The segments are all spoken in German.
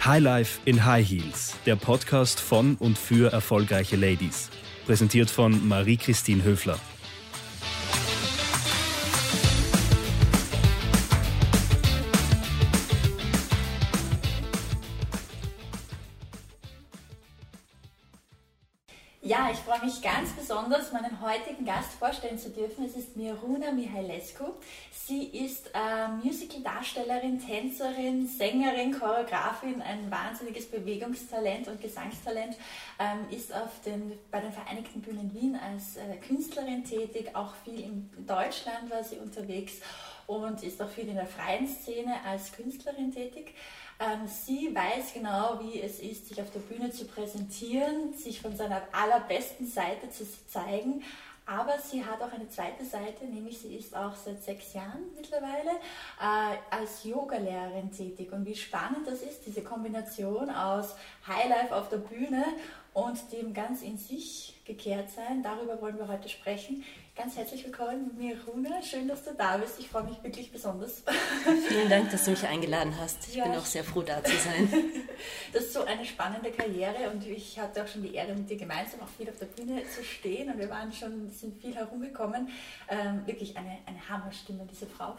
Highlife in High Heels, der Podcast von und für erfolgreiche Ladies. Präsentiert von Marie-Christine Höfler. Ja, ich freue mich ganz besonders, meinen heutigen Gast vorstellen zu dürfen. Es ist Miruna Mihailescu. Sie ist Musical-Darstellerin, Tänzerin, Sängerin, Choreografin, ein wahnsinniges Bewegungstalent und Gesangstalent, ist bei den Vereinigten Bühnen Wien als Künstlerin tätig, auch viel in Deutschland war sie unterwegs und ist auch viel in der freien Szene als Künstlerin tätig. Sie weiß genau, wie es ist, sich auf der Bühne zu präsentieren, sich von seiner allerbesten Seite zu zeigen. Aber sie hat auch eine zweite Seite, nämlich sie ist auch seit 6 Jahren mittlerweile als Yogalehrerin tätig. Und wie spannend das ist, diese Kombination aus Highlife auf der Bühne und dem ganz in sich gekehrt sein. Darüber wollen wir heute sprechen. Ganz herzlich willkommen, Miruna. Schön, dass du da bist. Ich freue mich wirklich besonders. Vielen Dank, dass du mich eingeladen hast. Ich bin auch sehr froh, da zu sein. Das ist so eine spannende Karriere und ich hatte auch schon die Ehre, mit dir gemeinsam auch viel auf der Bühne zu stehen und wir sind viel herumgekommen. Wirklich eine Hammerstimme, diese Frau.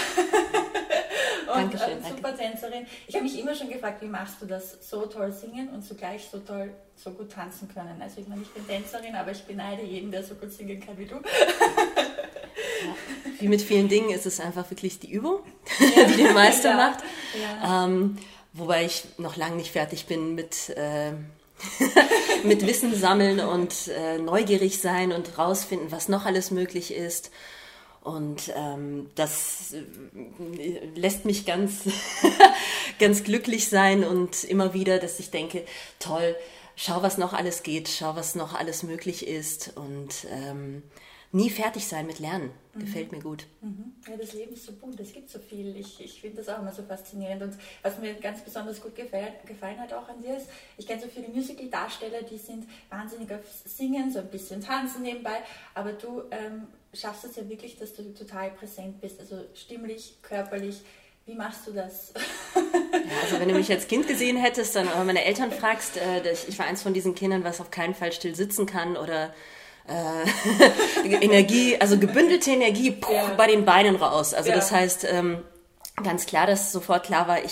Und Dankeschön, super Tänzerin. Ich habe mich immer schon gefragt, wie machst du das, so toll singen und zugleich so gut tanzen können. Also ich meine, ich bin Tänzerin, aber ich beneide jeden, der so gut singen kann wie du. Ja, wie mit vielen Dingen ist es einfach wirklich die Übung, die den Meister macht. Ja. Wobei ich noch lange nicht fertig bin mit Wissen sammeln und neugierig sein und rausfinden, was noch alles möglich ist. Und das lässt mich ganz, ganz glücklich sein und immer wieder, dass ich denke, toll, schau, was noch alles geht, schau, was noch alles möglich ist und nie fertig sein mit Lernen. Gefällt mir gut. Ja, das Leben ist so bunt, es gibt so viel. Ich finde das auch immer so faszinierend. Und was mir ganz besonders gut gefallen hat auch an dir ist, ich kenne so viele Musical-Darsteller, die sind wahnsinnig auf Singen, so ein bisschen Tanzen nebenbei, aber du schaffst es ja wirklich, dass du total präsent bist, also stimmlich, körperlich. Wie machst du das? Ja, also wenn du mich als Kind gesehen hättest, dann aber meine Eltern fragst, ich war eins von diesen Kindern, was auf keinen Fall still sitzen kann oder Energie, also gebündelte Energie bei den Beinen raus. Also das heißt, ganz klar, dass sofort klar war,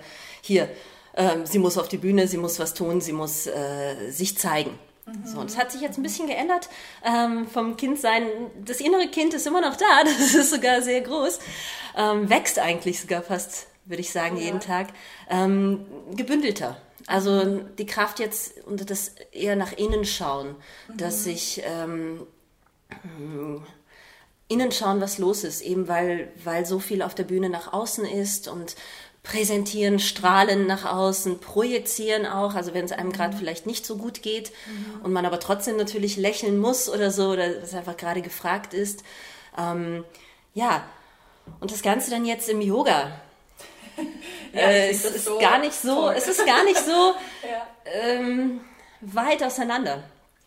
sie muss auf die Bühne, sie muss was tun, sie muss sich zeigen. So, und es hat sich jetzt ein bisschen geändert vom Kindsein. Das innere Kind ist immer noch da, das ist sogar sehr groß, wächst eigentlich sogar fast, würde ich sagen, jeden Tag. Gebündelter. Also die Kraft jetzt und das eher nach innen schauen, dass ich innen schauen, was los ist, eben weil so viel auf der Bühne nach außen ist und präsentieren, strahlen nach außen, projizieren auch, also wenn es einem gerade vielleicht nicht so gut geht und man aber trotzdem natürlich lächeln muss oder so, oder was einfach gerade gefragt ist. Und das Ganze dann jetzt im Yoga. Es ist gar nicht so weit auseinander.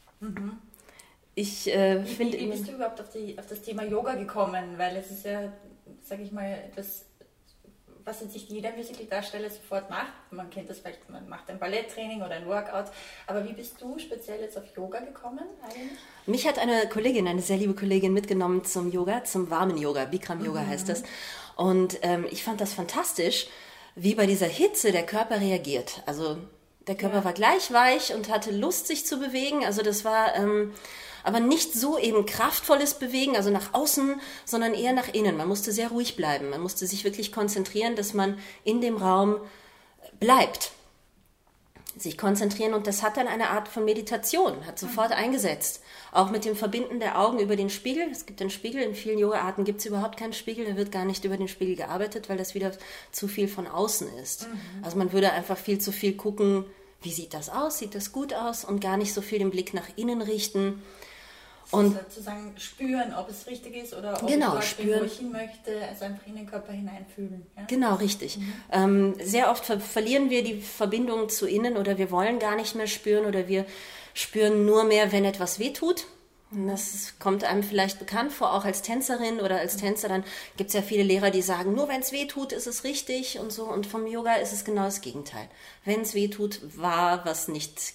Ich finde... Wie bist du überhaupt auf das Thema Yoga gekommen? Weil es ist ja, sage ich mal, das, was jetzt nicht jeder Musical-Darsteller sofort macht. Man kennt das vielleicht, man macht ein Balletttraining oder ein Workout. Aber wie bist du speziell jetzt auf Yoga gekommen eigentlich? Mich hat eine sehr liebe Kollegin mitgenommen zum Yoga, zum warmen Yoga. Bikram Yoga heißt das. Und ich fand das fantastisch, wie bei dieser Hitze der Körper reagiert. Also der Körper war gleich weich und hatte Lust, sich zu bewegen. Also das war aber nicht so eben kraftvolles Bewegen, also nach außen, sondern eher nach innen. Man musste sehr ruhig bleiben. Man musste sich wirklich konzentrieren, dass man in dem Raum bleibt. Sich konzentrieren, und das hat dann eine Art von Meditation, hat sofort eingesetzt. Auch mit dem Verbinden der Augen über den Spiegel. Es gibt den Spiegel, in vielen Yoga-Arten gibt es überhaupt keinen Spiegel, da wird gar nicht über den Spiegel gearbeitet, weil das wieder zu viel von außen ist. Also man würde einfach viel zu viel gucken, wie sieht das aus, sieht das gut aus, und gar nicht so viel den Blick nach innen richten. Und sozusagen spüren, ob es richtig ist oder ob ich dort bin, wo ich hin möchte, also einfach in den Körper hineinfühlen. Ja? Genau, richtig. Sehr oft verlieren wir die Verbindung zu innen oder wir wollen gar nicht mehr spüren oder wir spüren nur mehr, wenn etwas wehtut Das kommt einem vielleicht bekannt vor, auch als Tänzerin oder als Tänzer. Dann gibt es ja viele Lehrer, die sagen, nur wenn es weh tut, ist es richtig und so. Und vom Yoga ist es genau das Gegenteil. Wenn es weh tut, war was nicht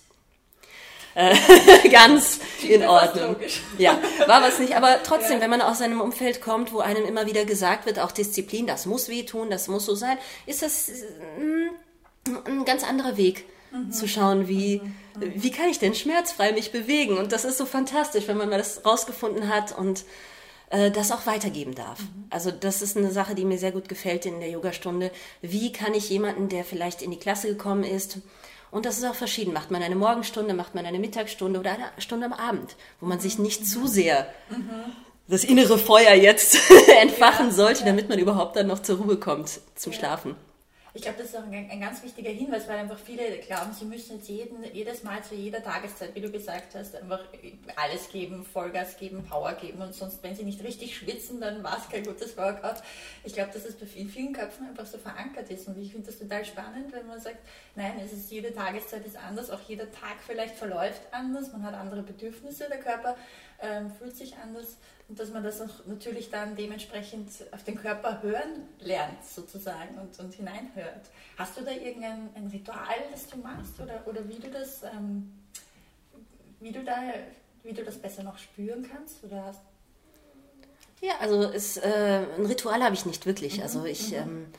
ganz in Ordnung. Ja, war was nicht. Aber trotzdem, wenn man aus einem Umfeld kommt, wo einem immer wieder gesagt wird, auch Disziplin, das muss wehtun, das muss so sein, ist das ein ganz anderer Weg. Zu schauen, wie kann ich denn schmerzfrei mich bewegen? Und das ist so fantastisch, wenn man mal das rausgefunden hat und das auch weitergeben darf. Also das ist eine Sache, die mir sehr gut gefällt in der Yogastunde. Wie kann ich jemanden, der vielleicht in die Klasse gekommen ist, und das ist auch verschieden, macht man eine Morgenstunde, macht man eine Mittagsstunde oder eine Stunde am Abend, wo man sich nicht zu sehr das innere Feuer jetzt entfachen sollte, damit man überhaupt dann noch zur Ruhe kommt zum Schlafen. Ich glaube, das ist auch ein ganz wichtiger Hinweis, weil einfach viele glauben, sie müssen jetzt jedes Mal zu jeder Tageszeit, wie du gesagt hast, einfach alles geben, Vollgas geben, Power geben und sonst, wenn sie nicht richtig schwitzen, dann war es kein gutes Workout. Ich glaube, dass es bei vielen Köpfen einfach so verankert ist und ich finde das total spannend, wenn man sagt, nein, jede Tageszeit ist anders, auch jeder Tag vielleicht verläuft anders, man hat andere Bedürfnisse, der Körper fühlt sich anders. Und dass man das auch natürlich dann dementsprechend auf den Körper hören lernt, sozusagen, und hineinhört. Hast du da irgendein Ritual, das du machst? Oder wie du das besser noch spüren kannst? Oder Ja, also ein Ritual habe ich nicht wirklich. Also ich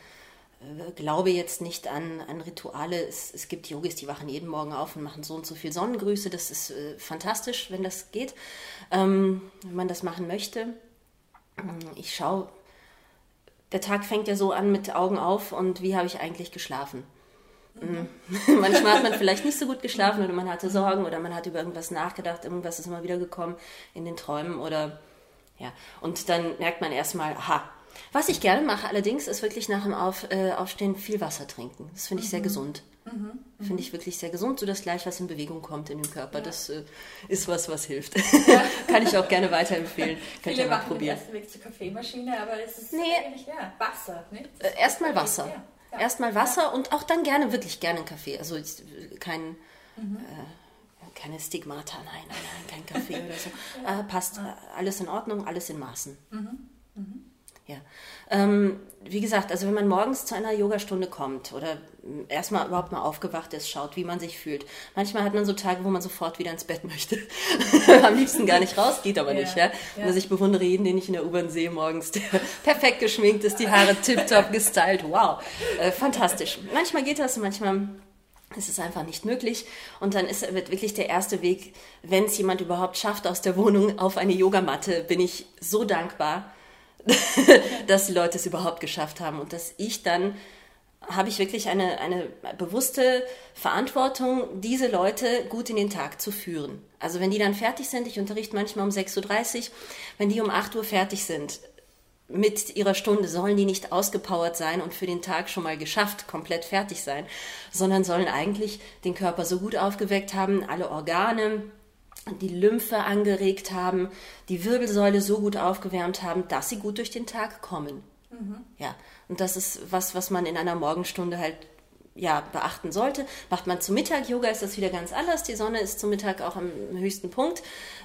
glaube jetzt nicht an Rituale. Es gibt Yogis, die wachen jeden Morgen auf und machen so und so viel Sonnengrüße. Das ist fantastisch, wenn das geht, wenn man das machen möchte. Ich schaue, der Tag fängt ja so an mit Augen auf und wie habe ich eigentlich geschlafen? Manchmal hat man vielleicht nicht so gut geschlafen oder man hatte Sorgen oder man hat über irgendwas nachgedacht, irgendwas ist immer wieder gekommen in den Träumen oder ja. Und dann merkt man erstmal, aha. Was ich gerne mache allerdings, ist wirklich nach dem Aufstehen viel Wasser trinken. Das finde ich sehr gesund. Finde ich wirklich sehr gesund, sodass gleich was in Bewegung kommt in den Körper. Ja. Das ist was hilft. Ja. Kann ich auch gerne weiterempfehlen. Könnt ihr mal probieren. Viele machen den ersten Weg zur Kaffeemaschine, aber es ist eigentlich Wasser. Ne? Erstmal Wasser. Ja. Erstmal Wasser und auch dann wirklich gerne einen Kaffee. Also keine Stigmata, nein, kein Kaffee oder so. Passt, alles in Ordnung, alles in Maßen. Ja, wie gesagt, also wenn man morgens zu einer Yogastunde kommt oder erstmal überhaupt mal aufgewacht ist, schaut, wie man sich fühlt. Manchmal hat man so Tage, wo man sofort wieder ins Bett möchte. Am liebsten gar nicht raus, geht aber nicht. Ja? Also ich bewundere jeden, den ich in der U-Bahn sehe morgens, der perfekt geschminkt ist, die Haare tipptopp gestylt. Wow, fantastisch. Manchmal geht das, manchmal ist es einfach nicht möglich. Und dann wird wirklich der erste Weg, wenn es jemand überhaupt schafft aus der Wohnung auf eine Yogamatte, bin ich so dankbar, dass die Leute es überhaupt geschafft haben und dass ich dann, habe ich wirklich eine bewusste Verantwortung, diese Leute gut in den Tag zu führen. Also wenn die dann fertig sind, ich unterrichte manchmal um 6.30 Uhr, wenn die um 8 Uhr fertig sind mit ihrer Stunde, sollen die nicht ausgepowert sein und für den Tag schon mal geschafft, komplett fertig sein, sondern sollen eigentlich den Körper so gut aufgeweckt haben, alle Organe, die Lymphe angeregt haben, die Wirbelsäule so gut aufgewärmt haben, dass sie gut durch den Tag kommen. Ja, und das ist was man in einer Morgenstunde halt beachten sollte. Macht man zum Mittag Yoga, ist das wieder ganz anders. Die Sonne ist zum Mittag auch am höchsten Punkt.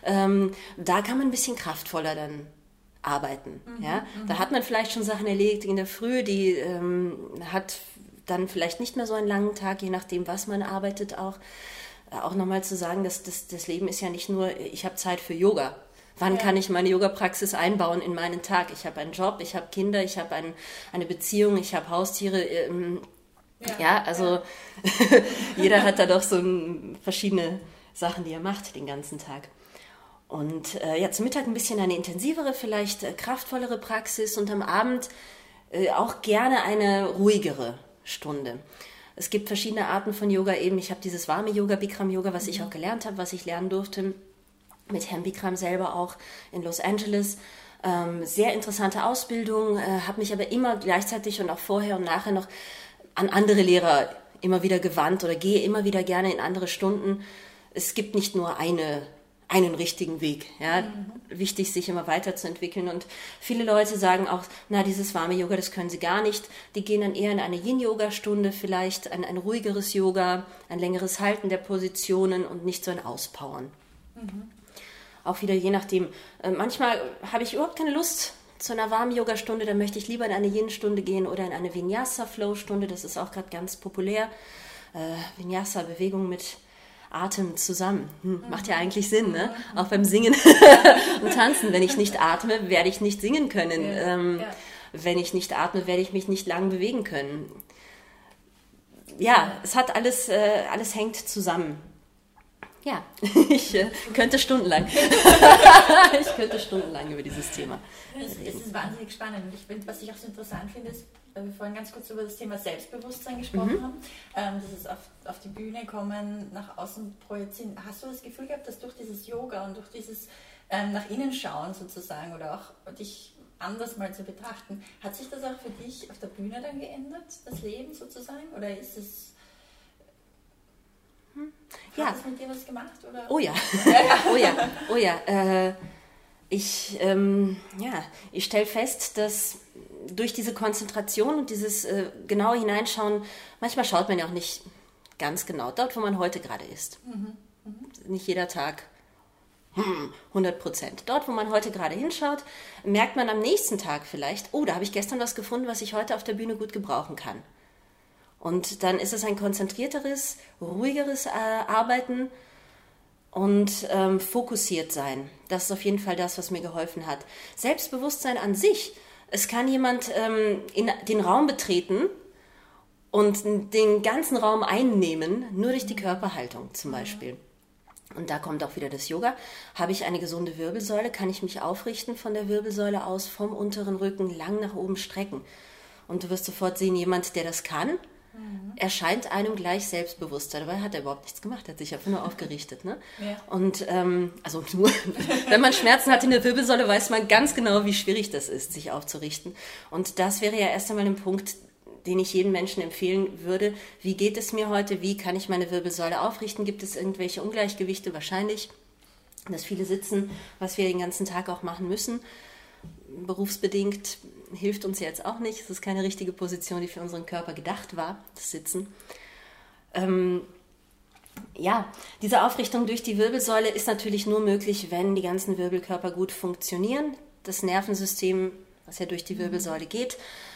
Da kann man ein bisschen kraftvoller dann arbeiten. Ja? Da hat man vielleicht schon Sachen erledigt in der Früh, die hat dann vielleicht nicht mehr so einen langen Tag, je nachdem, was man arbeitet auch. Auch nochmal zu sagen, dass das Leben ist ja nicht nur, ich habe Zeit für Yoga. Wann kann ich meine Yoga-Praxis einbauen in meinen Tag? Ich habe einen Job, ich habe Kinder, ich habe eine Beziehung, ich habe Haustiere. Jeder hat da doch so verschiedene Sachen, die er macht den ganzen Tag. Und zum Mittag ein bisschen eine intensivere, vielleicht kraftvollere Praxis und am Abend auch gerne eine ruhigere Stunde. Es gibt verschiedene Arten von Yoga eben. Ich habe dieses warme Yoga, Bikram Yoga, was ich auch gelernt habe, was ich lernen durfte, mit Herrn Bikram selber auch in Los Angeles. Sehr interessante Ausbildung, habe mich aber immer gleichzeitig und auch vorher und nachher noch an andere Lehrer immer wieder gewandt oder gehe immer wieder gerne in andere Stunden. Es gibt nicht nur einen richtigen Weg. Ja? Wichtig, sich immer weiterzuentwickeln. Und viele Leute sagen auch, dieses warme Yoga, das können sie gar nicht. Die gehen dann eher in eine Yin-Yoga-Stunde vielleicht, ein ruhigeres Yoga, ein längeres Halten der Positionen und nicht so ein Auspowern. auch wieder je nachdem. Manchmal habe ich überhaupt keine Lust zu einer warmen Yogastunde, dann möchte ich lieber in eine Yin-Stunde gehen oder in eine Vinyasa-Flow-Stunde, das ist auch gerade ganz populär. Vinyasa, Bewegung mit Atem zusammen. Macht ja eigentlich Sinn, ne? Auch beim Singen und Tanzen. Wenn ich nicht atme, werde ich nicht singen können. Wenn ich nicht atme, werde ich mich nicht lang bewegen können. Ja, es hat alles hängt zusammen. Ja, ich könnte stundenlang. Über dieses Thema reden. Es ist wahnsinnig spannend. Und ich finde, was ich auch so interessant finde, ist, weil wir vorhin ganz kurz über das Thema Selbstbewusstsein gesprochen haben, dieses auf die Bühne kommen, nach außen projizieren. Hast du das Gefühl gehabt, dass durch dieses Yoga und durch dieses nach innen schauen sozusagen oder auch dich anders mal zu betrachten, hat sich das auch für dich auf der Bühne dann geändert, das Leben sozusagen? Oder ist es... Hat es mit dir was gemacht? Oder? Oh ja. Oh ja. Ich stelle fest, dass durch diese Konzentration und dieses genaue Hineinschauen, manchmal schaut man ja auch nicht ganz genau dort, wo man heute gerade ist. Nicht jeder Tag 100%. Dort, wo man heute gerade hinschaut, merkt man am nächsten Tag vielleicht, oh, da habe ich gestern was gefunden, was ich heute auf der Bühne gut gebrauchen kann. Und dann ist es ein konzentrierteres, ruhigeres Arbeiten und fokussiert sein. Das ist auf jeden Fall das, was mir geholfen hat. Selbstbewusstsein an sich. Es kann jemand in den Raum betreten und den ganzen Raum einnehmen, nur durch die Körperhaltung zum Beispiel. Und da kommt auch wieder das Yoga. Habe ich eine gesunde Wirbelsäule, kann ich mich aufrichten von der Wirbelsäule aus, vom unteren Rücken lang nach oben strecken. Und du wirst sofort sehen, jemand, der das kann, erscheint einem gleich selbstbewusster. Dabei hat er überhaupt nichts gemacht, hat sich einfach nur aufgerichtet. Ne? Ja. Und also nur, wenn man Schmerzen hat in der Wirbelsäule, weiß man ganz genau, wie schwierig das ist, sich aufzurichten. Und das wäre ja erst einmal ein Punkt, den ich jedem Menschen empfehlen würde. Wie geht es mir heute? Wie kann ich meine Wirbelsäule aufrichten? Gibt es irgendwelche Ungleichgewichte? Wahrscheinlich, dass viele sitzen, was wir den ganzen Tag auch machen müssen. Berufsbedingt hilft uns jetzt auch nicht. Es ist keine richtige Position, die für unseren Körper gedacht war, das Sitzen. Diese Aufrichtung durch die Wirbelsäule ist natürlich nur möglich, wenn die ganzen Wirbelkörper gut funktionieren. Das Nervensystem, was ja durch die Wirbelsäule geht,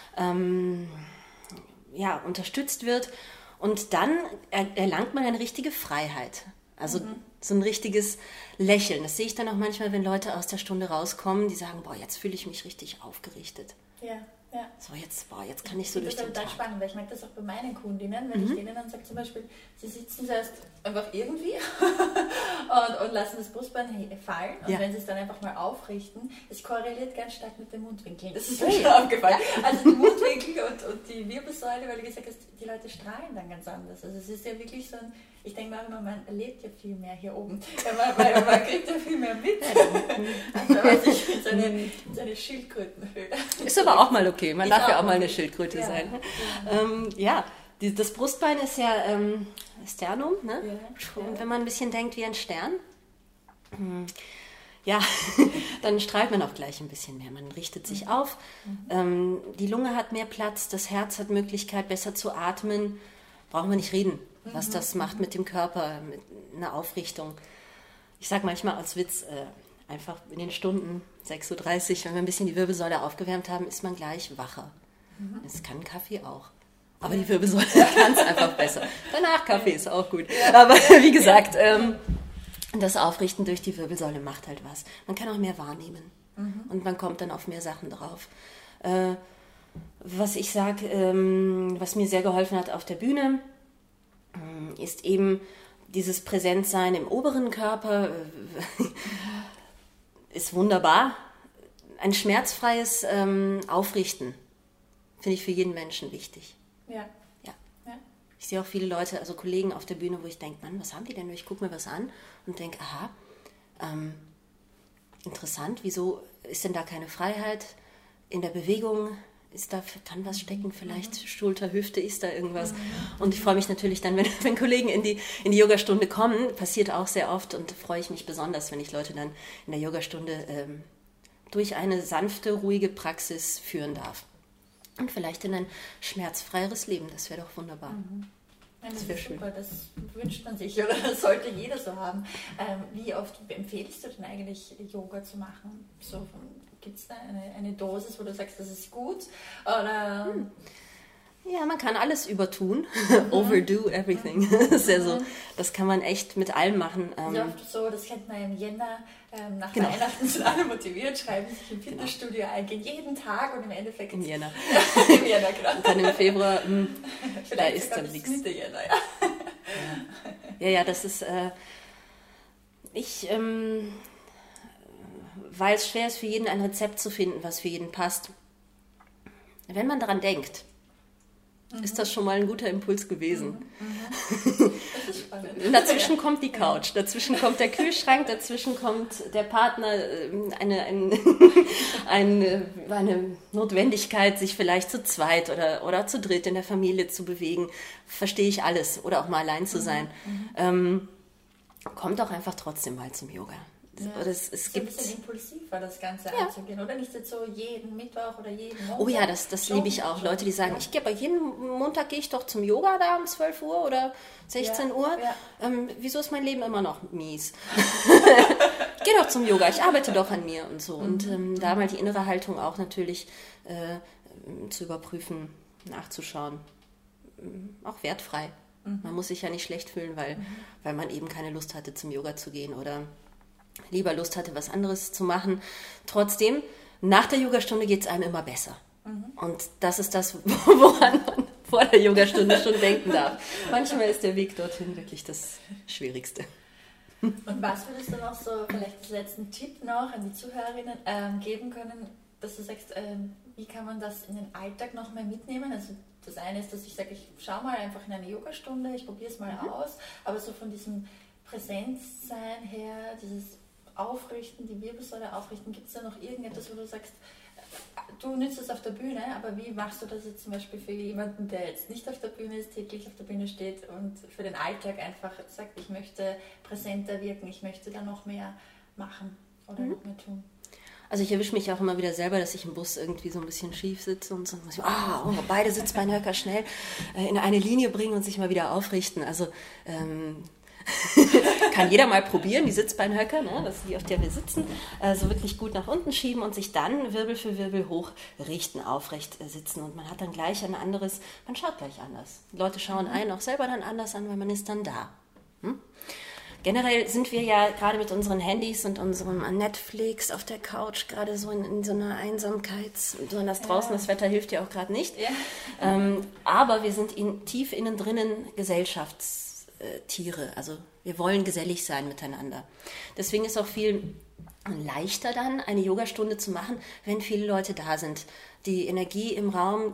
unterstützt wird. Und dann erlangt man eine richtige Freiheit. Also so ein richtiges Lächeln. Das sehe ich dann auch manchmal, wenn Leute aus der Stunde rauskommen, die sagen, boah, jetzt fühle ich mich richtig aufgerichtet. Ja. So, jetzt kann ich so durch den Tag. Das ist total spannend, weil ich merke das auch bei meinen Kundinnen, wenn ich denen dann sage, zum Beispiel, sie sitzen zuerst einfach irgendwie und lassen das Brustbein fallen und wenn sie es dann einfach mal aufrichten, es korreliert ganz stark mit den Mundwinkeln. Das ist mir schon aufgefallen. Also die Mundwinkel und die Wirbelsäule, weil du gesagt hast, die Leute strahlen dann ganz anders. Also es ist ja wirklich so ein, ich denke mal immer, man erlebt ja viel mehr hier oben, weil man kriegt ja viel mehr mit. Also sich seine Schildkrötenhöhle. Ist aber auch mal okay. Man darf ja auch mal eine Schildkröte sein. Das Brustbein ist ja Sternum, ne? Und wenn man ein bisschen denkt wie ein Stern, dann strahlt man auch gleich ein bisschen mehr. Man richtet sich auf, die Lunge hat mehr Platz, das Herz hat Möglichkeit, besser zu atmen. Brauchen wir nicht reden, was das macht mit dem Körper, mit einer Aufrichtung. Ich sage manchmal als Witz, einfach in den Stunden 6.30 Uhr, wenn wir ein bisschen die Wirbelsäule aufgewärmt haben, ist man gleich wacher. Das kann Kaffee auch. Aber die Wirbelsäule kann es einfach besser. Danach Kaffee ist auch gut. Aber wie gesagt, das Aufrichten durch die Wirbelsäule macht halt was. Man kann auch mehr wahrnehmen. Und man kommt dann auf mehr Sachen drauf. Was ich sage, was mir sehr geholfen hat auf der Bühne, ist eben dieses Präsentsein im oberen Körper. Ist wunderbar. Ein schmerzfreies Aufrichten finde ich für jeden Menschen wichtig. Ja. Ich sehe auch viele Leute, also Kollegen auf der Bühne, wo ich denke, Mann, was haben die denn? Ich gucke mir was an und denke, aha, interessant, wieso ist denn da keine Freiheit in der Bewegung? Kann was stecken, vielleicht Schulter, Hüfte, ist da irgendwas? Und ich freue mich natürlich dann, wenn Kollegen in die Yogastunde kommen, passiert auch sehr oft und freue ich mich besonders, wenn ich Leute dann in der Yogastunde durch eine sanfte, ruhige Praxis führen darf. Und vielleicht in ein schmerzfreieres Leben, das wäre doch wunderbar. Das wäre super, das wünscht man sich oder das sollte jeder so haben. Wie oft empfehlst du denn eigentlich Yoga zu machen? So, gibt es da eine Dosis, wo du sagst, das ist gut? Oder... Ja, man kann alles übertun. Overdo everything. Das ist ja so, das kann man echt mit allem machen. Sehr oft so, das kennt man im Jänner, nach Weihnachten sind alle motiviert, schreiben sich im Fitnessstudio ein, gehen jeden Tag und im Endeffekt... Im Jänner. Im Jänner, genau. Und dann im Februar, vielleicht da ist dann nichts. Mitte Jänner, Ja, das ist... weil es schwer ist, für jeden ein Rezept zu finden, was für jeden passt. Wenn man daran denkt, ist das schon mal ein guter Impuls gewesen. Das ist spannend. Dazwischen kommt die Couch, dazwischen kommt der Kühlschrank, dazwischen kommt der Partner, eine Notwendigkeit, sich vielleicht zu zweit oder zu dritt in der Familie zu bewegen. Verstehe ich alles. Oder auch mal allein zu sein. Kommt auch einfach trotzdem mal zum Yoga. Ja. Es gibt ein bisschen impulsiver, das Ganze anzugehen, oder? Nicht jetzt so jeden Mittwoch oder jeden Montag. Oh ja, das liebe ich auch. Leute, die sagen, jeden Montag gehe ich doch zum Yoga da um 12 Uhr oder 16 Uhr. Ja. Wieso ist mein Leben immer noch mies? Ich gehe doch zum Yoga, ich arbeite doch an mir und so. Und da mal die innere Haltung auch natürlich zu überprüfen, nachzuschauen. Auch wertfrei. Man muss sich ja nicht schlecht fühlen, weil man eben keine Lust hatte, zum Yoga zu gehen oder lieber Lust hatte, was anderes zu machen. Trotzdem, nach der Yogastunde geht es einem immer besser. Und das ist das, woran man vor der Yogastunde schon denken darf. Manchmal ist der Weg dorthin wirklich das Schwierigste. Und was würdest du noch so, vielleicht als letzten Tipp noch an die Zuhörerinnen geben können, dass du sagst, wie kann man das in den Alltag noch mehr mitnehmen? Also das eine ist, dass ich sage, ich schaue mal einfach in eine Yogastunde, ich probiere es mal aus, aber so von diesem Präsenzsein her, dieses Aufrichten, die Wirbelsäule aufrichten, gibt es da noch irgendetwas, wo du sagst, du nützt es auf der Bühne, aber wie machst du das jetzt zum Beispiel für jemanden, der jetzt nicht auf der Bühne ist, täglich auf der Bühne steht und für den Alltag einfach sagt, ich möchte präsenter wirken, ich möchte da noch mehr machen oder noch mehr tun? Also ich erwische mich auch immer wieder selber, dass ich im Bus irgendwie so ein bisschen schief sitze und so beide Sitzbeinhöcker schnell in eine Linie bringen und sich mal wieder aufrichten. Also kann jeder mal probieren, die Sitzbeinhöcker, ne, das ist die, auf der wir sitzen, so wirklich gut nach unten schieben und sich dann Wirbel für Wirbel hochrichten, aufrecht sitzen. Und man hat dann gleich man schaut gleich anders. Die Leute schauen einen auch selber dann anders an, weil man ist dann da. Generell sind wir ja gerade mit unseren Handys und unserem Netflix auf der Couch gerade so in so einer Einsamkeit, besonders draußen, das Wetter hilft ja auch gerade nicht. Ja. Aber wir sind tief innen drinnen Gesellschaftstiere, also wir wollen gesellig sein miteinander. Deswegen ist auch viel leichter dann, eine Yogastunde zu machen, wenn viele Leute da sind. Die Energie im Raum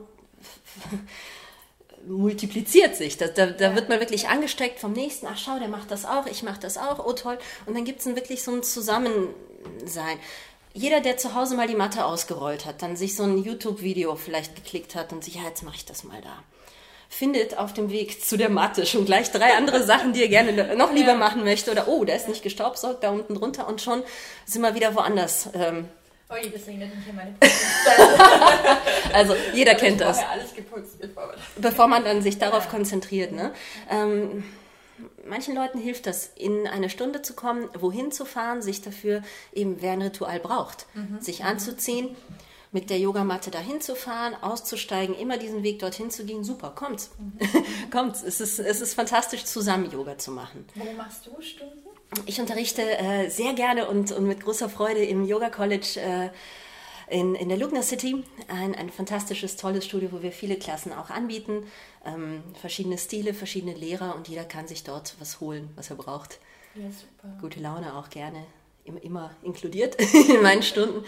multipliziert sich. Da wird man wirklich angesteckt vom Nächsten. Ach schau, der macht das auch, ich mache das auch, oh toll. Und dann gibt es wirklich so ein Zusammensein. Jeder, der zu Hause mal die Matte ausgerollt hat, dann sich so ein YouTube-Video vielleicht geklickt hat und sich, ja, jetzt mache ich das mal da. Findet auf dem Weg zu der Matte schon gleich 3 andere Sachen, die er gerne noch lieber machen möchte. Oder, der ist nicht gestaubsaugt, da unten drunter. Und schon sind wir wieder woanders. Das erinnert mich an meine Putzungszeit. Also jeder kennt das. Alles geputzt, bevor man dann sich darauf konzentriert. Ne? Manchen Leuten hilft das, in eine Stunde zu kommen, wohin zu fahren, sich dafür eben, wer ein Ritual braucht, sich anzuziehen, mit der Yogamatte dahin zu fahren, auszusteigen, immer diesen Weg dorthin zu gehen. Super, kommt's. Kommt's. Es ist fantastisch, zusammen Yoga zu machen. Wo machst du Stunden? Ich unterrichte sehr gerne und mit großer Freude im Yoga College in der Lugner City. Ein fantastisches, tolles Studio, wo wir viele Klassen auch anbieten. Verschiedene Stile, verschiedene Lehrer und jeder kann sich dort was holen, was er braucht. Ja, super. Gute Laune auch gerne, immer inkludiert in meinen Stunden.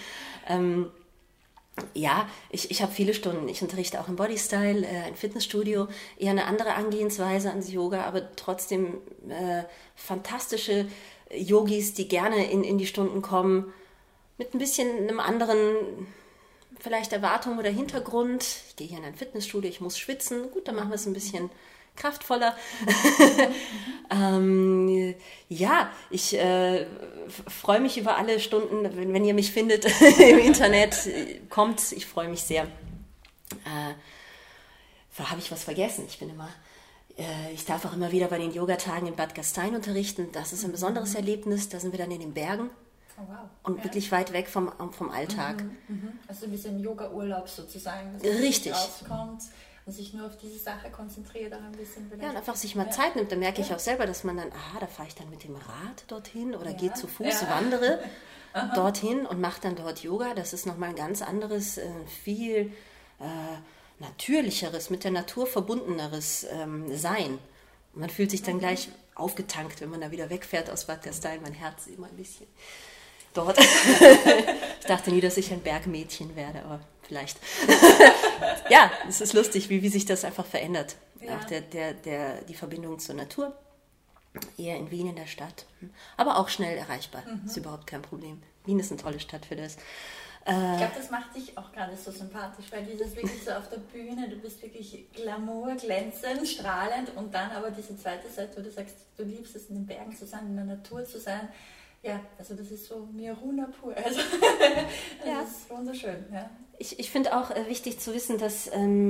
Ja, ich habe viele Stunden. Ich unterrichte auch im Bodystyle, ein Fitnessstudio, eher eine andere Angehensweise ans Yoga, aber trotzdem fantastische Yogis, die gerne in die Stunden kommen, mit ein bisschen einem anderen vielleicht Erwartung oder Hintergrund. Ich gehe hier in ein Fitnessstudio, ich muss schwitzen. Gut, dann machen wir es ein bisschen kraftvoller. Ja, ich freue mich über alle Stunden, wenn ihr mich findet im Internet. Kommt, ich freue mich sehr. Habe ich was vergessen? Ich darf auch immer wieder bei den Yogatagen in Bad Gastein unterrichten. Das ist ein besonderes Erlebnis. Da sind wir dann in den Bergen. Oh, wow. Und wirklich weit weg vom Alltag. Also ein bisschen Yoga-Urlaub sozusagen. Dass man Richtig. rauskommt und sich nur auf diese Sache konzentriert. Auch ein bisschen Ja, und einfach sich mal Zeit nimmt. Da merke ich auch selber, dass man dann, da fahre ich dann mit dem Rad dorthin oder gehe zu Fuß, wandere dorthin und mache dann dort Yoga. Das ist nochmal ein ganz anderes, viel natürlicheres, mit der Natur verbundeneres Sein. Und man fühlt sich dann gleich aufgetankt, wenn man da wieder wegfährt aus Bad Gastein. Mein Herz ist immer ein bisschen dort. Ich dachte nie, dass ich ein Bergmädchen werde, aber vielleicht. Ja, es ist lustig, wie sich das einfach verändert. Ja. Auch die Verbindung zur Natur. Eher in Wien in der Stadt. Aber auch schnell erreichbar. Ist überhaupt kein Problem. Wien ist eine tolle Stadt für das. Ich glaube, das macht dich auch gerade so sympathisch, weil dieses wirklich so auf der Bühne, du bist wirklich Glamour, glänzend, strahlend und dann aber diese zweite Seite, wo du sagst, du liebst es in den Bergen zu sein, in der Natur zu sein. Ja, also das ist so Miruna pur. Also, das ist wunderschön. Ja. Ich finde auch wichtig zu wissen, dass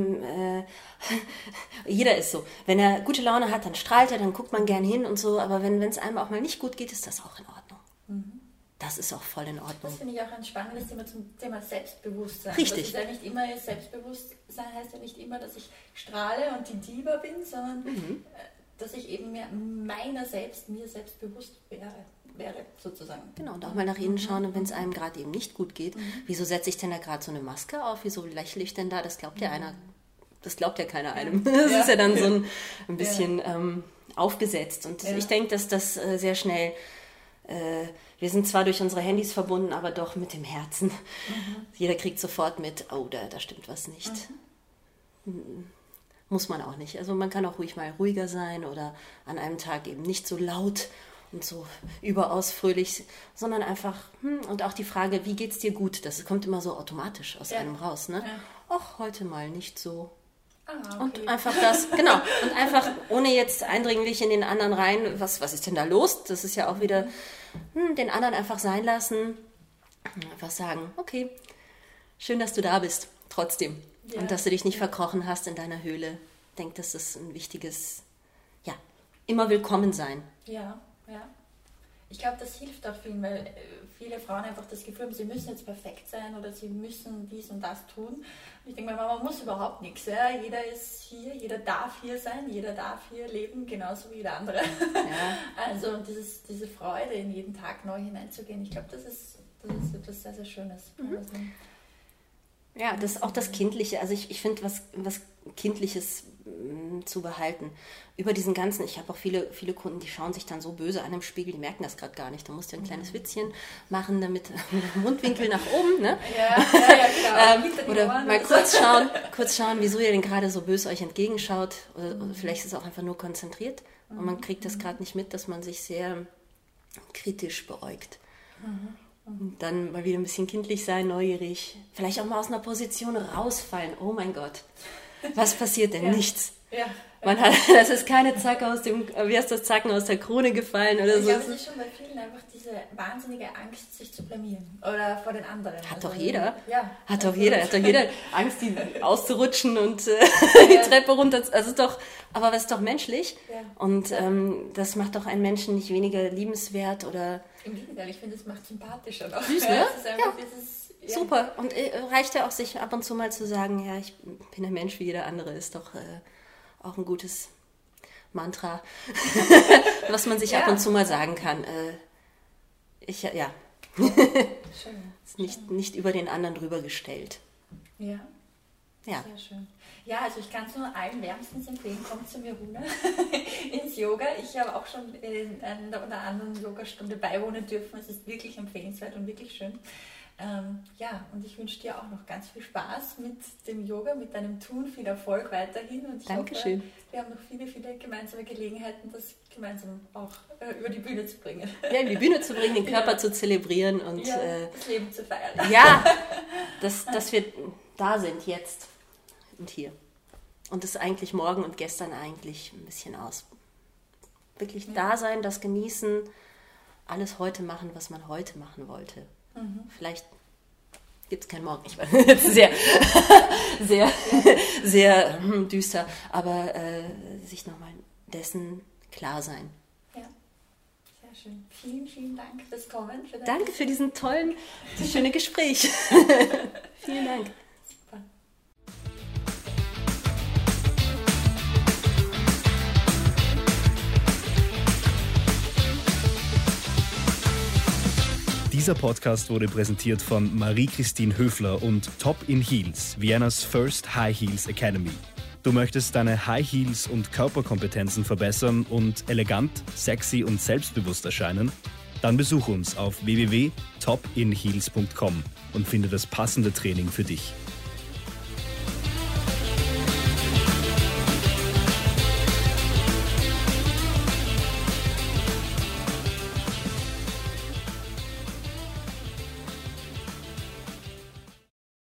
jeder ist so. Wenn er gute Laune hat, dann strahlt er, dann guckt man gern hin und so. Aber wenn es einem auch mal nicht gut geht, ist das auch in Ordnung. Das ist auch voll in Ordnung. Das finde ich auch ein spannendes Thema zum Thema Selbstbewusstsein. Richtig. Das ist ja nicht immer, Selbstbewusstsein heißt ja nicht immer, dass ich strahle und die Diva bin, sondern dass ich eben mir selbst bewusst wäre, sozusagen. Genau, und auch mal nach innen schauen, und wenn es einem gerade eben nicht gut geht, wieso setze ich denn da gerade so eine Maske auf, wieso lächle ich denn da, das glaubt ja keiner einem. Das ist ja dann so ein bisschen aufgesetzt. Und ich denke, dass das sehr schnell, wir sind zwar durch unsere Handys verbunden, aber doch mit dem Herzen. Jeder kriegt sofort mit, oh, da stimmt was nicht. Muss man auch nicht. Also man kann auch ruhig mal ruhiger sein oder an einem Tag eben nicht so laut und so überaus fröhlich, sondern einfach, und auch die Frage, wie geht's dir gut? Das kommt immer so automatisch aus einem raus, ne? Ach, heute mal nicht so. Okay. Und einfach das, genau, und einfach ohne jetzt eindringlich in den anderen rein, was ist denn da los? Das ist ja auch wieder, den anderen einfach sein lassen, einfach sagen, okay, schön, dass du da bist, trotzdem. Ja. Und dass du dich nicht verkrochen hast in deiner Höhle. Ich denke, das ist ein wichtiges, immer willkommen sein. Ja. Ich glaube, das hilft auch vielen, weil viele Frauen einfach das Gefühl haben, sie müssen jetzt perfekt sein oder sie müssen dies und das tun. Und ich denke mal, man muss überhaupt nichts. Ja? Jeder ist hier, jeder darf hier sein, jeder darf hier leben, genauso wie jeder andere. Ja. Also diese Freude, in jeden Tag neu hineinzugehen, ich glaube, das ist etwas sehr, sehr Schönes. Also, ja, auch das Kindliche. Also ich finde, was Kindliches zu behalten. Über diesen ganzen, ich habe auch viele Kunden, die schauen sich dann so böse an im Spiegel, die merken das gerade gar nicht. Da musst du ein kleines Witzchen machen, damit mit dem Mundwinkel nach oben, ne? Ja, genau. Oder mal kurz schauen, wieso ihr denn gerade so böse euch entgegenschaut. Oder vielleicht ist es auch einfach nur konzentriert und man kriegt das gerade nicht mit, dass man sich sehr kritisch beäugt. Und dann mal wieder ein bisschen kindlich sein, neugierig. Vielleicht auch mal aus einer Position rausfallen. Oh mein Gott, was passiert denn? Nichts. Ja. Das ist keine Zacke Zacken aus der Krone gefallen oder so. Ich glaube, es ist schon bei vielen einfach diese wahnsinnige Angst, sich zu blamieren oder vor den anderen. Hat doch jeder. Ja. Hat doch jeder Angst, auszurutschen und die Treppe runter. Aber was ist doch menschlich. Ja. Und das macht doch einen Menschen nicht weniger liebenswert oder... Im Gegenteil, ich finde, es macht sympathischer noch. Süß, ne? Super. Und reicht ja auch, sich ab und zu mal zu sagen, ja, ich bin ein Mensch wie jeder andere, ist doch auch ein gutes Mantra, was man sich ab und zu mal sagen kann. Schön. Nicht über den anderen drüber gestellt. Ja. Sehr schön. Ja, also ich kann es nur allen wärmstens empfehlen, kommt zu Miruna ins Yoga. Ich habe auch schon in einer oder anderen Yogastunde beiwohnen dürfen. Es ist wirklich empfehlenswert und wirklich schön. Und ich wünsche dir auch noch ganz viel Spaß mit dem Yoga, mit deinem Tun, viel Erfolg weiterhin. Und ich Dankeschön. hoffe, wir haben noch viele, viele gemeinsame Gelegenheiten, das gemeinsam auch über die Bühne zu bringen. Ja, in die Bühne zu bringen, den Körper zu zelebrieren und das Leben zu feiern. Ja, dass wir da sind, jetzt und hier. Und das eigentlich morgen und gestern eigentlich ein bisschen wirklich da sein, das genießen, alles heute machen, was man heute machen wollte. Vielleicht gibt es keinen Morgen. Ich weiß, sehr, sehr, sehr düster, aber sich nochmal dessen klar sein. Ja, sehr schön. Vielen, vielen Dank fürs Kommen. Danke für diesen tollen, das schöne Gespräch. Vielen Dank. Super. Dieser Podcast wurde präsentiert von Marie-Christine Höfler und Top in Heels, Viennas First High Heels Academy. Du möchtest deine High Heels und Körperkompetenzen verbessern und elegant, sexy und selbstbewusst erscheinen? Dann besuch uns auf www.topinheels.com und finde das passende Training für dich.